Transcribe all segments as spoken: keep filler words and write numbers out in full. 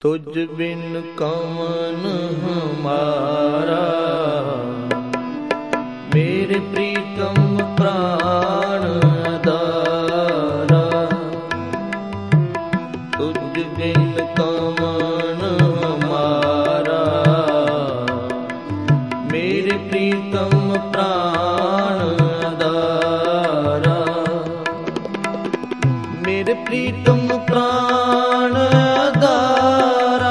तुझ बिन कौन हमारा, मेरे प्रीतम प्राण आधारा। तुझ बिन कौन हमारा, मेरे प्रीतम प्राण आधारा। मेरे प्रीतम प्राण आधारा,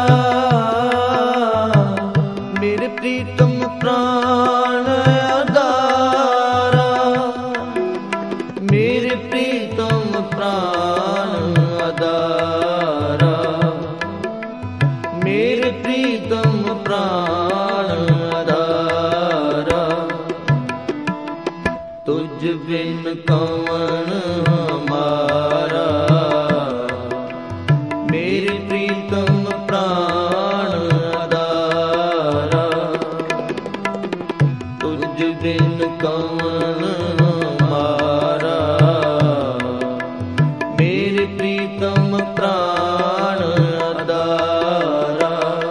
मेरे प्रीतम प्राण आधारा। मेरे प्रीतम प्राण आधारा, मेरे प्रीतम प्राण आधारा। तुझ बिन कौन हमारा, मेरे प्रीतम प्राण आधारा। तुझ बिन कौन हमारा, मेरे प्रीतम प्राण आधारा।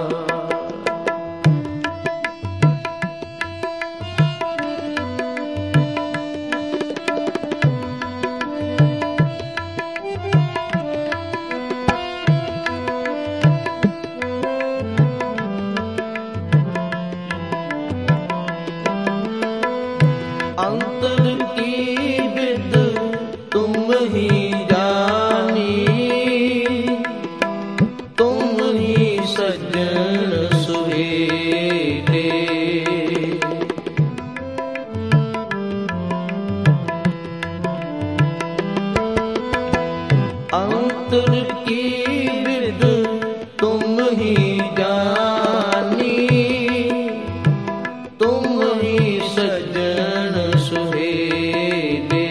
अंतर की विद तुम ही जानी, तुम ही सज्जन सुहेले। अंतर की विद तुम ही जानी, तुम ही सज्जन सुहेले।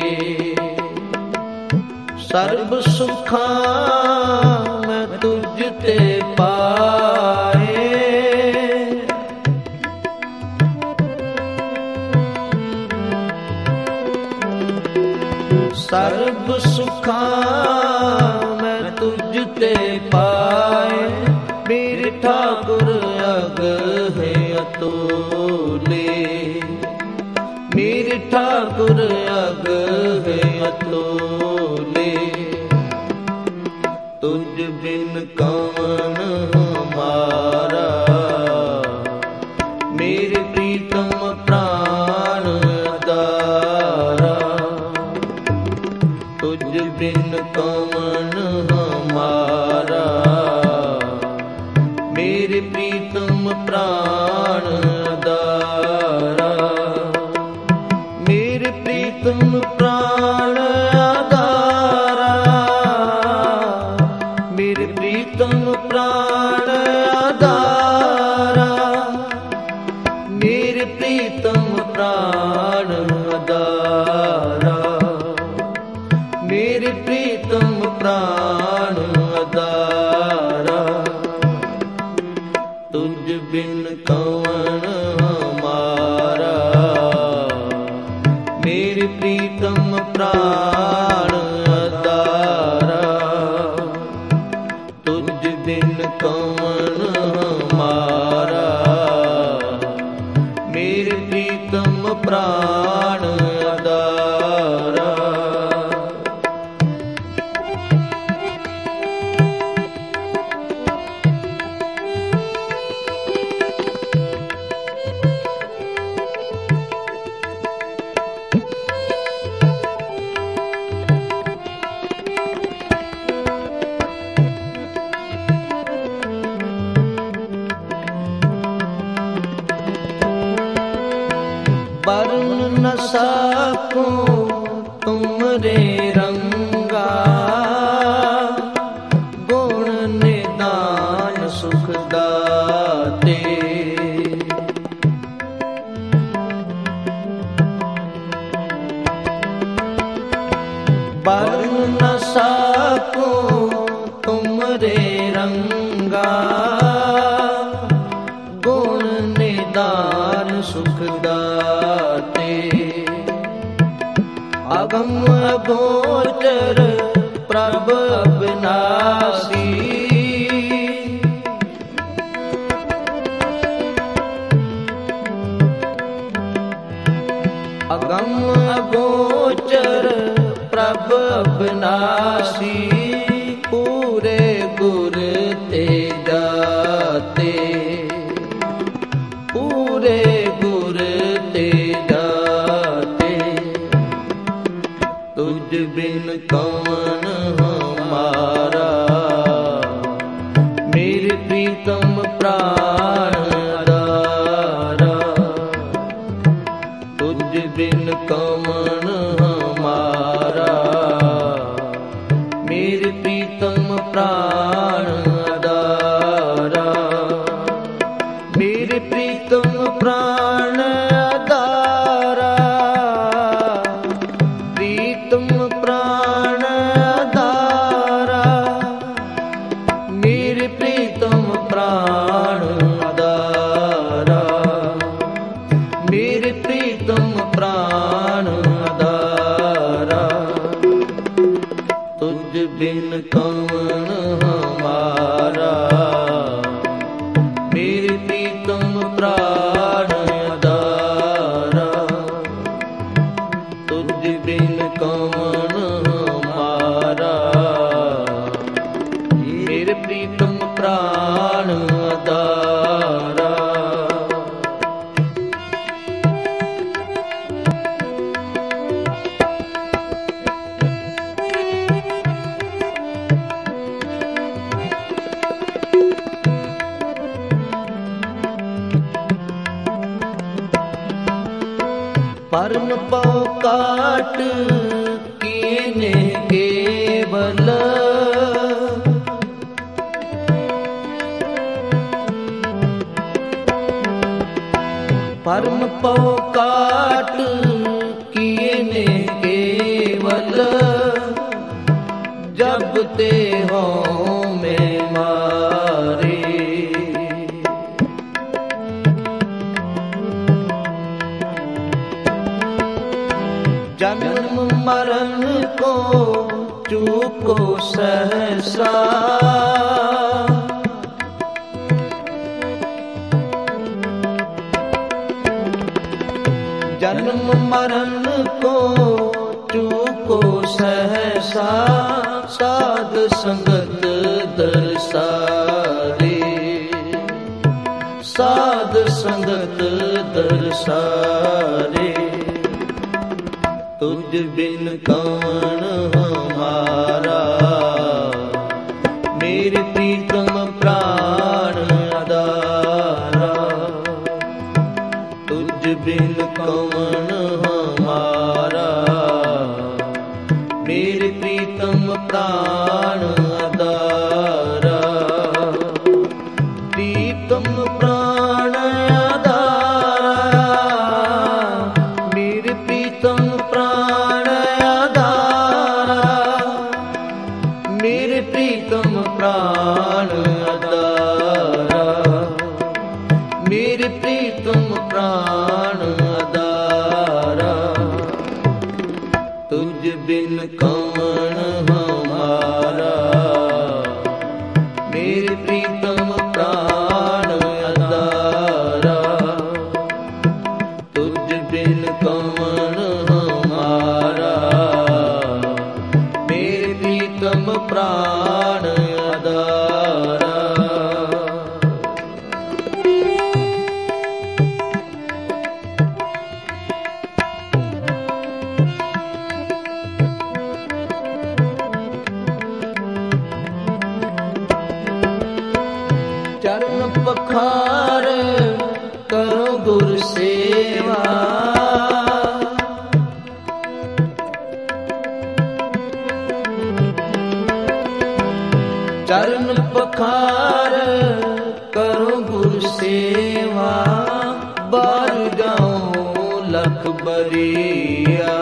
सर्ब सुखा मैं तुझ ते पाए, सर्ब सुखा मैं तुझ ते पाए। मेरे ठाकुर अग है अतुले, मेरे ठाकुर अग है अतुले। तुझ बिन कौन हमारा, मेरे प्रीतम प्राण आधारा। तुझ बिन कौन हमारा, मेरे प्रीतम प्राण आधारा। मेरे प्रीतम प्राण आधारा, मेरे प्रीतम प्राण आधारा। मेरे प्रीतम प्राण आधारा, मेरे प्रीतम प्राण आधारा। तुझ बिन कौन हमारा, मेरे प्रीतम प्राण आधारा। तुझ बिन कौन हमारा, मेरे प्रीतम प्राण आधारा। वर्ण न सकूं तुमरे रंगा, गुण निदान सुख दाते। वर्ण न सकूं तुमरे रंगा, गुण निदान सुख दाते। अगम अगोचर प्रभ अविनाशी, गुर ते जाते, पूरे गुर ते जाते, तुझ बिन कौन हमारा, मेरे प्रीतम प्राण आधारा, तुझ बिन कौन हमारा, मेरे प्रीतम प्राण आधारा, मेरे प्रीतम प्राण आधारा, प्रीतम प्राण आधारा, मेरे प्रीतम प्राण आधारा, मेरे प्रीतम प्राण आधारा, तुझ बिन कौन हमारा, मेरे प्रीतम प्राण आधारा, तुझ बिन कौन हमारा, मेरे प्रीतम प्राण आधारा। परम पौ काट कीने केवल, परम पौ काट कीने केवल, जब ते हो में मारे, जन्म मरण को चूको सहसा, जन्म मरण को चूको सहसा, साध संगत दर्शारे, साध संगत दर्शारे, तुझ बिन कौन हमारा, मेरे प्रीतम प्राण आधारा, तुझ बिन कौन हमारा, मेरे प्रीतम प्राण आधारा, प्रीतम प्राण आधारा, मेरे प्रीतम प्राण आधारा, मेरे प्रीतम प्राण आधारा, मेरे प्रीतम प्राण आधारा, तुझ बिन कौन हमारा, मेरे प्रीतम प्राण आधारा, तुझ बिन कौन हमारा, मेरे प्रीतम प्राण आधारा। चरण पखार करो गुर सेवा, चरण पखार करो गुर सेवा, बार जाऊं लख बरिया,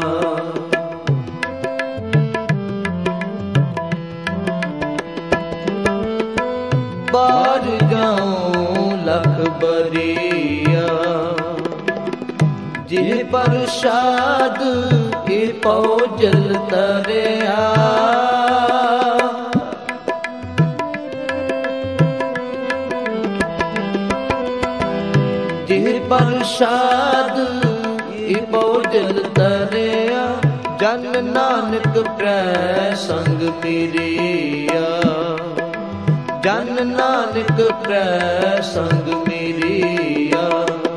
बार जाऊं लख बरिया, जिह प्रसाद के पौजल तरिया, जिह प्रसाद के पौजल तरिया, जन नानक प्रसंग पिरिया, ਜਨ ਨਾਨਕ ਪ੍ਰੈ ਸੰਗ ਮੇਰੀਆ,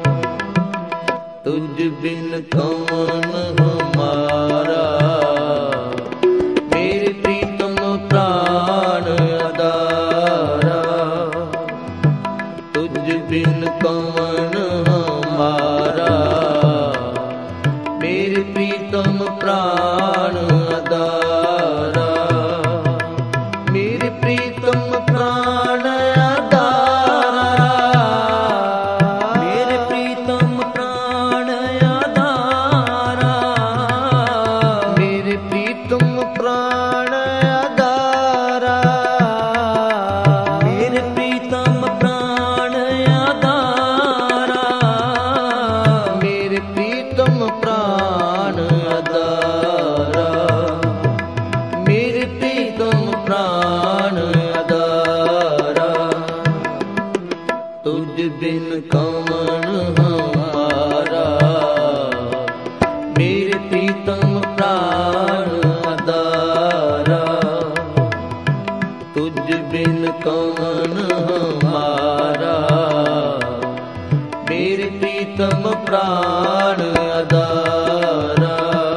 ਤੁਝ ਬਿਨ ਕੌਣ ਹਮਾਰਾ, ਮੇਰੇ ਪ੍ਰੀਤਮ ਪ੍ਰਾਣ ਆਧਾਰਾ, ਤੁਝ ਬਿਨ ਕੌਣ ਹਮਾਰਾ, ਮੇਰੇ ਪ੍ਰੀਤਮ ਪ੍ਰਾਣ ਆਧਾਰਾ, ਮੇਰੇ ਪ੍ਰੀਤਮ ਪ੍ਰਾਣ ਆਧਾਰਾ, ਮੇਰੇ ਪ੍ਰੀਤਮ ਪ੍ਰਾਣ ਆਧਾਰਾ, ਮੇਰੇ ਪ੍ਰੀਤਮ ਪ੍ਰਾਣ ਆਧਾਰਾ, ਮੇਰੇ ਪ੍ਰੀਤਮ ਪ੍ਰਾਣ ਆਧਾਰਾ, ਮੇਰੇ ਪ੍ਰੀਤਮ ਪ੍ਰਾਣ ਆਧਾਰਾ, ਮੇਰੇ ਪ੍ਰੀਤਮ ਪ੍ਰਾਣ ਆਧਾਰਾ, ਤੁਝ ਬਿਨ ਕੌਣ ਹਮਾਰਾ, ਮੇਰੇ ਪ੍ਰੀਤਮ ਪ੍ਰਾਣ ਆਧਾਰਾ, ਤੁਝ ਬਿਨ ਕੌਣ ਹਮਾਰਾ, ਮੇਰੇ ਪ੍ਰੀਤਮ ਪ੍ਰਾਣ ਆਧਾਰਾ,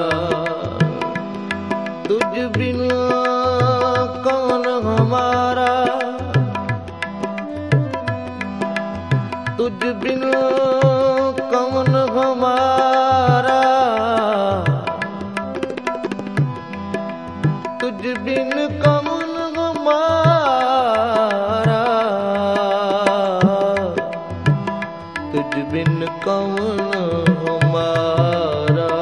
ਤੁਝ ਬਿਨ ਕੌਣ ਹਮਾਰਾ, ਤੁਝ ਬਿਨ ਕੌਣ ਹਮਾਰਾ, ਤੁਝ ਬਿਨ ਕੌਣ ਹਮਾਰਾ, ਤੁਝ ਬਿਨ ਕੌਣ ਹਮਾਰਾ,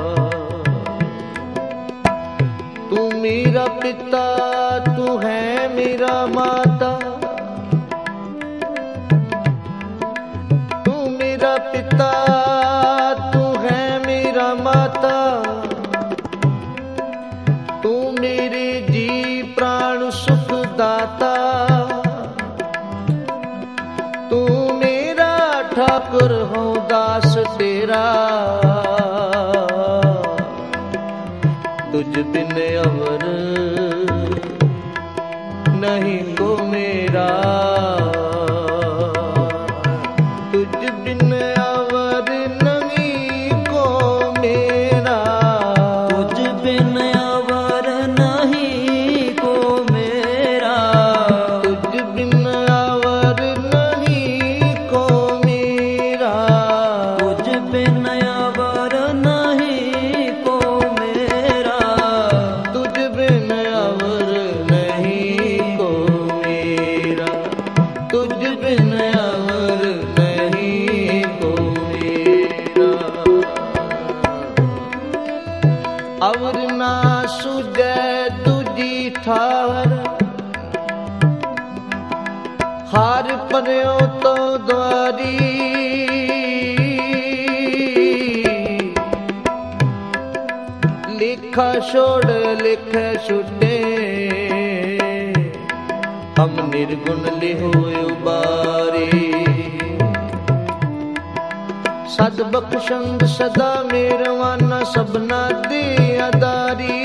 ਤੂੰ ਮੇਰਾ ਪਿਤਾ, ਤੂੰ ਹੈ ਮੇਰਾ ਮਾਤਾ, ਤੂੰ ਮੇਰਾ ਪਿਤਾ, ਤੂੰ ਹੈ ਮੇਰਾ ਮਾਤਾ, ਤੂੰ ਮੇਰੇ ਜੀ ਪ੍ਰਾਣ ਸੁਖ ਦਾਤਾ, ਤੂੰ ਮੇਰਾ ਠਾकुर ਹੋ ਦਾਸ ਤੇਰਾ, ਤੁਝ ਬਿਨ ਅਵਰ ਨਹੀਂ ਕੋ ਮੇਰਾ, ਤੁਝ ਬਿਨ ਅਵਰ ਨਹੀਂ ਕੋ ਮੇਰਾ, ਤੁਝ ਬਿਨ ਅਵਰ ਨਹੀਂ ਕੋ ਮੇਰਾ, ਤੁਝ ਬਿਨ ਅਵਰ ਨਹੀਂ ਕੋ ਮੇਰਾ, ਤੁਝ ਬਿਨ ਅਵਰ ਨਹੀਂ ਕੋ ਮੇਰਾ, ਤੁਝ ਬਿਨ ਅਵਰ ਨਹੀਂ ਕੋ ਮੇਰਾ, ਤੁਝ ਬਿਨ ਅਵਰ ਨਹੀਂ ਕੋ ਮੇਰਾ, ਅਵਰ ਨਾ ਸੁਝੈ ਦੂਜੀ ਠਾਰ, ਹਾਰ ਪਰਿਓ ਤੋ ਦੁਆਰੀ, ਲਿਖਾ ਛੋੜ ਲਿਖੈ ਛੁਟੇ, ਹਮ ਨਿਰਗੁਣ ਲਿਹੋ ਉਬਾਰੀ, ਸਦ ਬਖਸ਼ੰਦ ਸਦਾ ਮੇਰਵਾਨਾ, ਸਭਨਾ ਦੀ ਆਧਾਰੀ,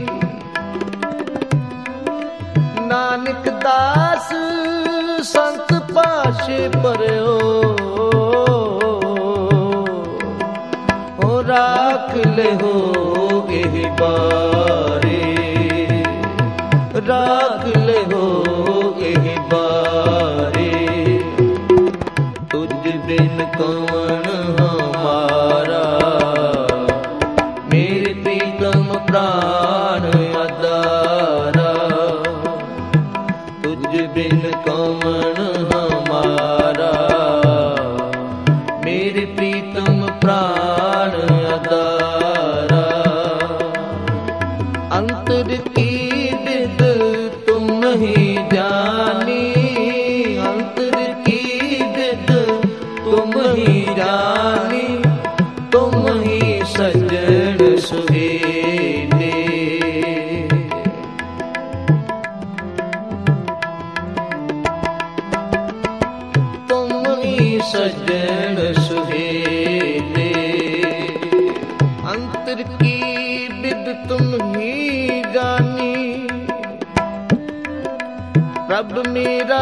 ਨਾਨਕ ਦਾਸ ਸੰਤ ਪਾਸ਼ੇ ਪਰਿਓ, ਹੋ ਰਾਖ ਲਿਹੋ ਇਹ ਬਾਰੇ, ਰਾਖ ਲਿਹੋ ਇਹ ਬਾਰੇ, ਤੁਝ ਬਿਨ ਕੌਣ ਹਮਾਰਾ, ਮੇਰੇ ਪ੍ਰੀਤਮ ਪ੍ਰਾਣ ਆਧਾਰਾ, ਤੁਝ ਬਿਨ ਕੌਣ ਹਮਾਰਾ, ਮੇਰੇ ਪ੍ਰੀਤਮ ਪ੍ਰਾਣ ਆਧਾਰਾ, ਅੰਤਰ ਕੀ ਵਿਦ ਤੁਮ ਹੀ ਜਾਨੀ, ਅੰਤਰ ਕੀ ਵਿਦ ਤੁਮ ਹੀ ਜਾਨੀ, ਤੁਮ ਹੀ ਸੱਜਣ ਸੁਹੇਲੇ, ਤੁਮ ਹੀ ਸੱਜਣ ਸੁਹੇਲੇ, ਅੰਤਰ ਕੀ ਬਿਦ ਤੁਮ ਹੀ ਜਾਨੀ, ਪ੍ਰਭ रब मेरा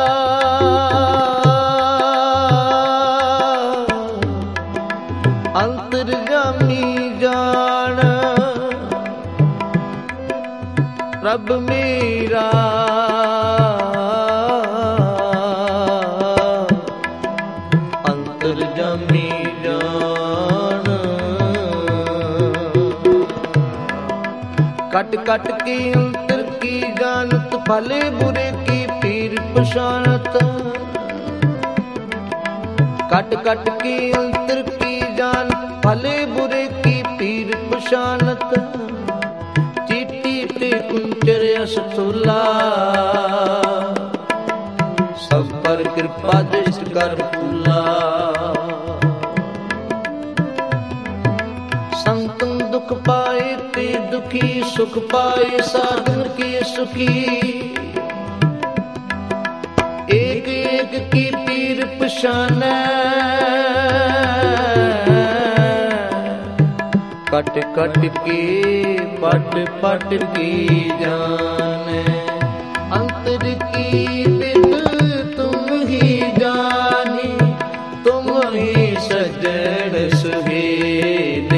अंतर्यामी जान, रब मेरा अंतर्यामी जान। कट कट के अंतर की जानत, भले बुरे की पीर पछानत। कट कट के अंतर की जानत, भले बुरे की पीर पछानत। चीटी ते कुंचर असथूला, सब पर कृपा दृष्ट कर फूला। संतन दुख पाए ते दुखी, सुख पाए साधन के सुखी। एक एक की पीर पछानै, कट कट के पट पट की जाने। अंतर की बित तुम ही जानी, तुम ही सजन सुहेले।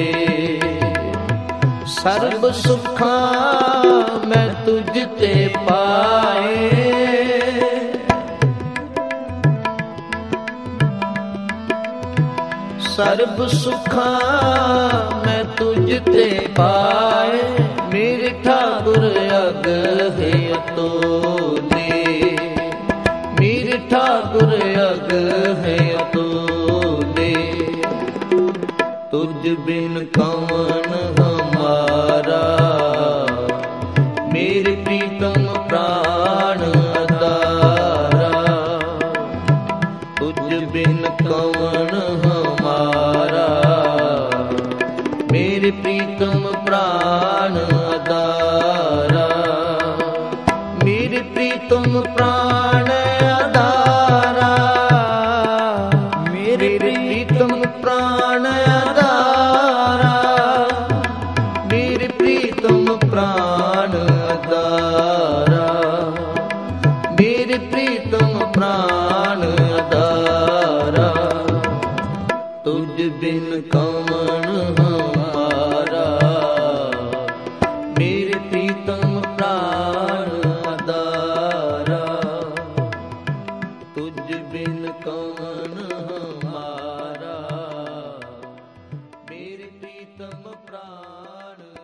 सर्ब सुखा मैं तुझ ते पाए, सर्ब सुखा मैं तुझ ते पाए। मेरे ठाकुर अग है अतोले, मेरे ठाकुर अग है अतोले। तुझ बिन कौन हमारा, मेरे प्रीतम प्राण अदारा। तुझ बिन कौन हमारा, मेरे प्रीतम प्राण अदारा। मेरे प्रीतम प्राण अदारा, मेरे प्रीतम प्राण अदारा। मेरे प्रीतम प्राण अदारा, मेरे प्रीतम प्राण अदारा। तुझ बिन कौन हमारा, मेरे प्रीतम प्राण अदारा। तुझ बिन कौन हमारा, मेरे प्रीतम प्राण